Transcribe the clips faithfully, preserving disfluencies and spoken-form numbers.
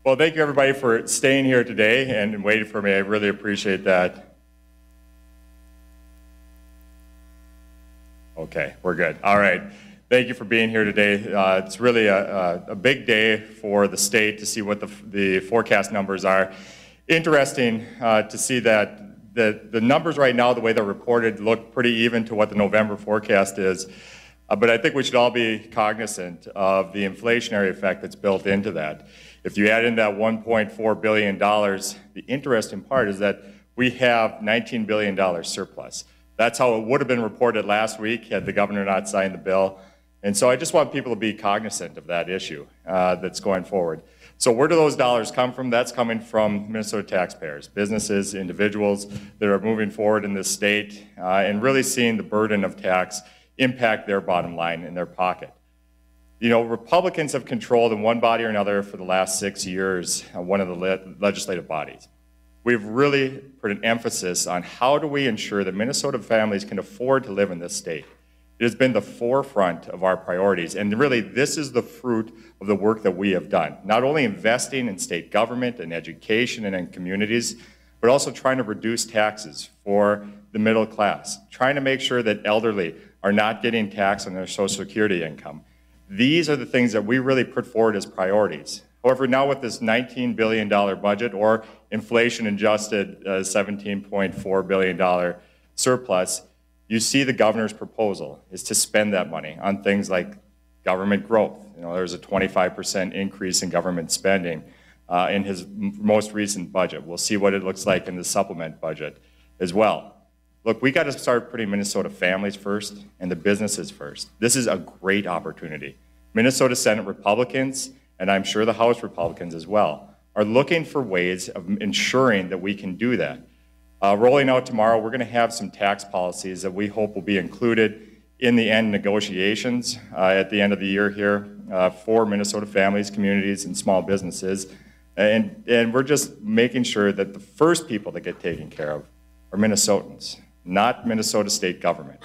Well, thank you everybody for staying here today and waiting for me. I really appreciate that. Okay, we're good. All right. Thank you for being here today. Uh, it's really a, a, a big day for the state to see what the, the forecast numbers are. Interesting uh, to see that the, the numbers right now, the way they're reported, look pretty even to what the November forecast is. Uh, but I think we should all be cognizant of the inflationary effect that's built into that. If you add in that one point four billion dollars, the interesting part is that we have nineteen billion dollars surplus. That's how it would have been reported last week had the governor not signed the bill. And so I just want people to be cognizant of that issue uh, that's going forward. So where do those dollars come from? That's coming from Minnesota taxpayers, businesses, individuals that are moving forward in this state uh, and really seeing the burden of tax impact their bottom line in their pocket. You know, Republicans have controlled in one body or another for the last six years uh, one of the le legislative bodies. We've really put an emphasis on how do we ensure that Minnesota families can afford to live in this state. It has been the forefront of our priorities, and really this is the fruit of the work that we have done. Not only investing in state government and education and in communities, but also trying to reduce taxes for the middle class, trying to make sure that elderly are not getting taxed on their Social Security income. These are the things that we really put forward as priorities. However, now with this nineteen billion dollar budget or inflation-adjusted uh, seventeen point four billion dollar surplus, you see the governor's proposal is to spend that money on things like government growth. You know, there's a twenty-five percent increase in government spending uh, in his most recent budget. We'll see what it looks like in the supplement budget as well. Look, we got to start putting Minnesota families first and the businesses first. This is a great opportunity. Minnesota Senate Republicans, and I'm sure the House Republicans as well, are looking for ways of ensuring that we can do that. Uh, rolling out tomorrow, we're going to have some tax policies that we hope will be included in the end negotiations uh, at the end of the year here uh, for Minnesota families, communities, and small businesses. And, and we're just making sure that the first people that get taken care of are Minnesotans, not Minnesota state government.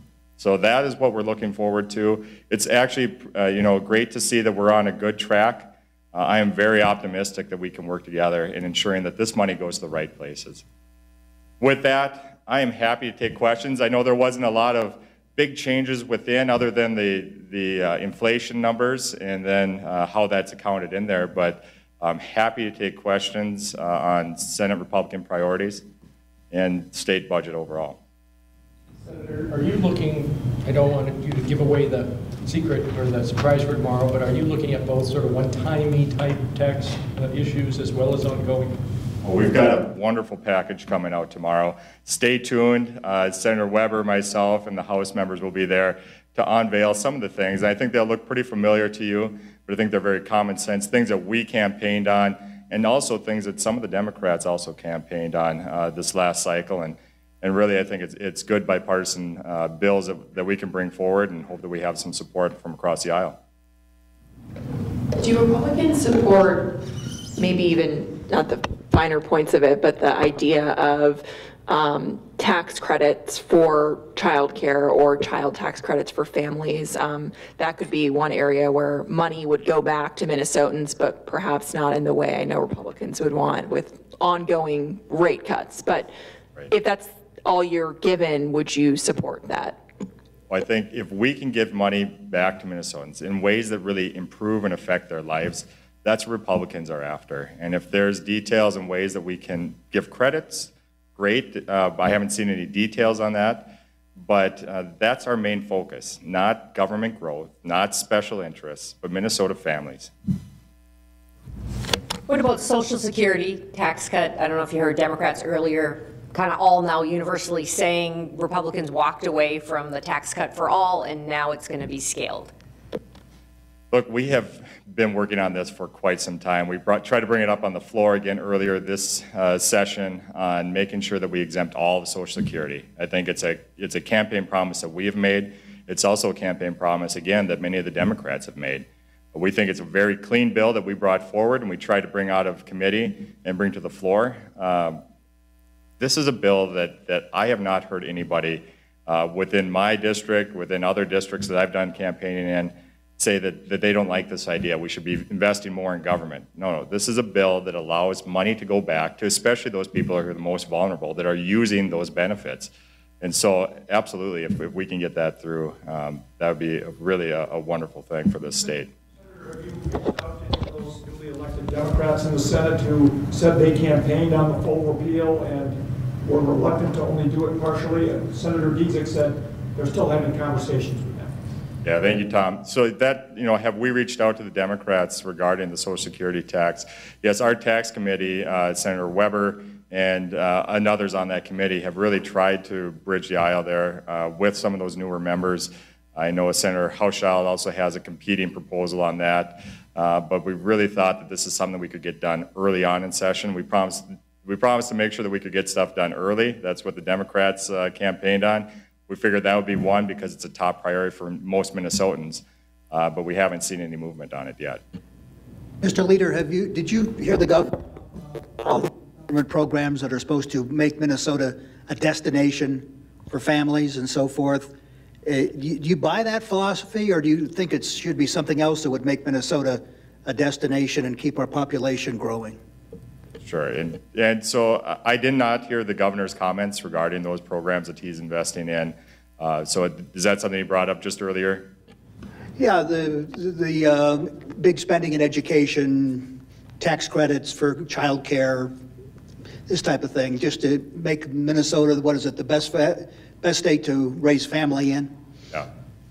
So that is what we're looking forward to. It's actually uh, you know, great to see that we're on a good track. Uh, I am very optimistic that we can work together in ensuring that this money goes to the right places. With that, I am happy to take questions. I know there wasn't a lot of big changes within other than the, the uh, inflation numbers and then uh, how that's accounted in there, but I'm happy to take questions uh, on Senate Republican priorities and state budget overall. Senator, are you looking, I don't want you to give away the secret or the surprise for tomorrow, but are you looking at both sort of one-timey type tax uh, issues as well as ongoing? Well, we've got a wonderful package coming out tomorrow. Stay tuned. Uh, Senator Weber, myself, and the House members will be there to unveil some of the things. And I think they'll look pretty familiar to you, but I think they're very common sense, things that we campaigned on, and also things that some of the Democrats also campaigned on uh, this last cycle. And, and really, I think it's, it's good bipartisan uh, bills that, that we can bring forward and hope that we have some support from across the aisle. Do Republicans support, maybe even not the finer points of it, but the idea of um, tax credits for childcare or child tax credits for families? Um, that could be one area where money would go back to Minnesotans, but perhaps not in the way I know Republicans would want with ongoing rate cuts. But right. If that's all you're given, would you support that? Well, I think if we can give money back to Minnesotans in ways that really improve and affect their lives, that's what Republicans are after. And if there's details and ways that we can give credits, great. Uh, I haven't seen any details on that, but uh, that's our main focus, not government growth, not special interests, but Minnesota families. What about Social Security tax cut? I don't know if you heard Democrats earlier kind of all now universally saying Republicans walked away from the tax cut for all and now it's going to be scaled. Look, we have been working on this for quite some time. We brought, tried to bring it up on the floor again earlier this uh, session on making sure that we exempt all of Social Security. I think it's a, it's a campaign promise that we have made. It's also a campaign promise, again, that many of the Democrats have made. But we think it's a very clean bill that we brought forward and we tried to bring out of committee and bring to the floor. Um, this is a bill that, that I have not heard anybody uh, within my district, within other districts that I've done campaigning in, say that, that they don't like this idea, we should be investing more in government. No, no, this is a bill that allows money to go back to especially those people who are the most vulnerable, that are using those benefits. And so absolutely, if, if we can get that through, um, that would be a, really a, a wonderful thing for this state. Senator, have you reached out to those newly elected Democrats in the Senate who said they campaigned on the full repeal and were reluctant to only do it partially? And Senator Giesecke said they're still having conversations with them. Yeah, thank you, Tom. So that, you know, have we reached out to the Democrats regarding the Social Security tax? Yes, our tax committee, uh, Senator Weber and, uh, and others on that committee have really tried to bridge the aisle there uh, with some of those newer members. I know Senator Hauschild also has a competing proposal on that, uh, but we really thought that this is something we could get done early on in session. We promised, we promised to make sure that we could get stuff done early. That's what the Democrats uh, campaigned on. We figured that would be one because it's a top priority for most Minnesotans, uh, but we haven't seen any movement on it yet. Mister Leader, have you, did you hear the government programs that are supposed to make Minnesota a destination for families and so forth? Uh, do, you, do you buy that philosophy, or do you think it should be something else that would make Minnesota a destination and keep our population growing? Sure, and, and so I did not hear the governor's comments regarding those programs that he's investing in. Uh, so is that something he brought up just earlier? Yeah, the, the uh, big spending in education, tax credits for child care, this type of thing, just to make Minnesota, what is it, the best, best state to raise family in? Yeah.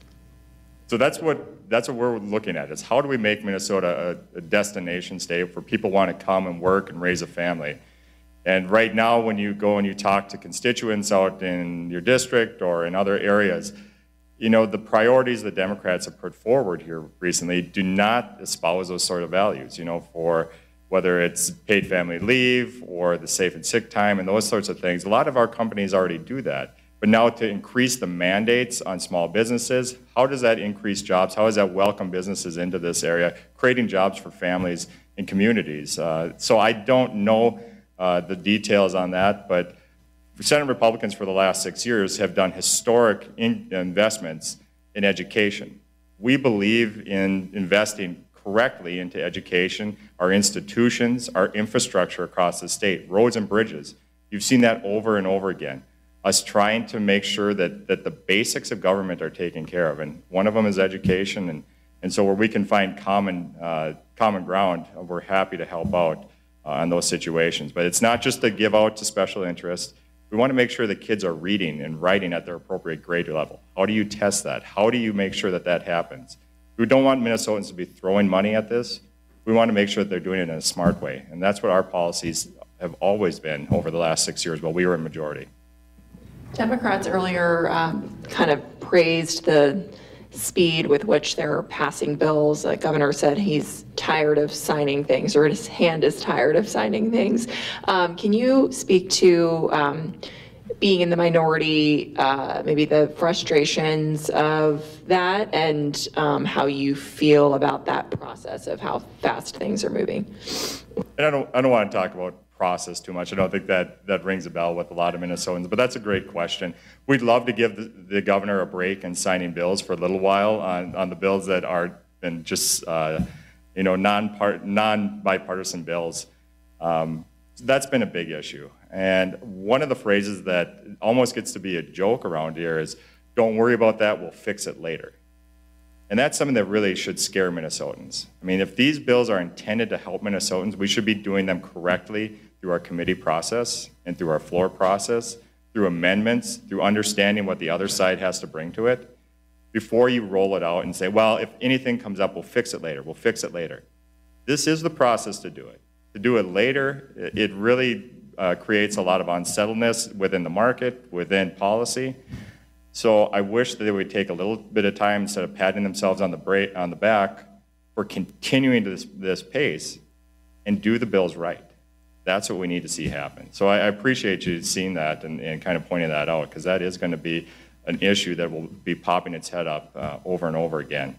So that's what That's what we're looking at, is how do we make Minnesota a, a destination state where people want to come and work and raise a family. And right now, when you go and you talk to constituents out in your district or in other areas, you know, the priorities the Democrats have put forward here recently do not espouse those sort of values, you know, for whether it's paid family leave or the safe and sick time and those sorts of things. A lot of our companies already do that. But now to increase the mandates on small businesses, how does that increase jobs? How does that welcome businesses into this area, creating jobs for families and communities? Uh, so I don't know uh, the details on that, but Senate Republicans for the last six years have done historic in investments in education. We believe in investing correctly into education, our institutions, our infrastructure across the state, roads and bridges. You've seen that over and over again. Us trying to make sure that, that the basics of government are taken care of. And one of them is education. And, and so where we can find common, uh, common ground, we're happy to help out uh, on those situations. But it's not just to give out to special interests. We want to make sure that kids are reading and writing at their appropriate grade level. How do you test that? How do you make sure that that happens? We don't want Minnesotans to be throwing money at this. We want to make sure that they're doing it in a smart way. And that's what our policies have always been over the last six years while we were in majority. Democrats earlier um, kind of praised the speed with which they're passing bills. The governor said he's tired of signing things, or his hand is tired of signing things. Um, can you speak to um, being in the minority, uh, maybe the frustrations of that, and um, how you feel about that process of how fast things are moving? And I don't, I don't want to talk about process too much. I don't think that that rings a bell with a lot of Minnesotans, but that's a great question. We'd love to give the, the governor a break in signing bills for a little while on, on the bills that are been just uh, you know non-part non-bipartisan bills. Um, that's been a big issue. And one of the phrases that almost gets to be a joke around here is, "Don't worry about that, we'll fix it later." And that's something that really should scare Minnesotans. I mean, if these bills are intended to help Minnesotans, we should be doing them correctly through our committee process and through our floor process, through amendments, through understanding what the other side has to bring to it, before you roll it out and say, well, if anything comes up, we'll fix it later, we'll fix it later. This is the process to do it. To do it later, it really uh, creates a lot of unsettledness within the market, within policy. So I wish that they would take a little bit of time instead of patting themselves on the, bra on the back for continuing to this, this pace and do the bills right. That's what we need to see happen. So I, I appreciate you seeing that and, and kind of pointing that out, because that is going to be an issue that will be popping its head up uh, over and over again.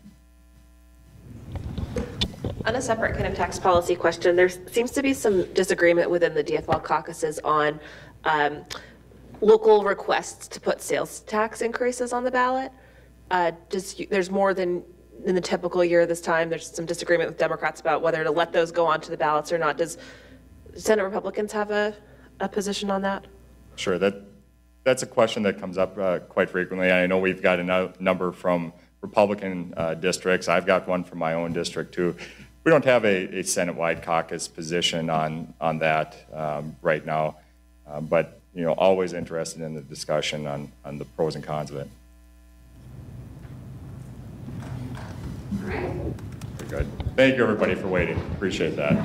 On a separate kind of tax policy question, there seems to be some disagreement within the D F L caucuses on um, local requests to put sales tax increases on the ballot. Uh, does, there's more than in the typical year this time, there's some disagreement with Democrats about whether to let those go onto the ballots or not. Does Senate Republicans have a, a position on that? Sure, that, that's a question that comes up uh, quite frequently. I know we've got a no- number from Republican uh, districts. I've got one from my own district too. We don't have a, a Senate-wide caucus position on, on that um, right now, uh, but you know, always interested in the discussion on, on the pros and cons of it. Very good. Thank you, everybody, for waiting. Appreciate that.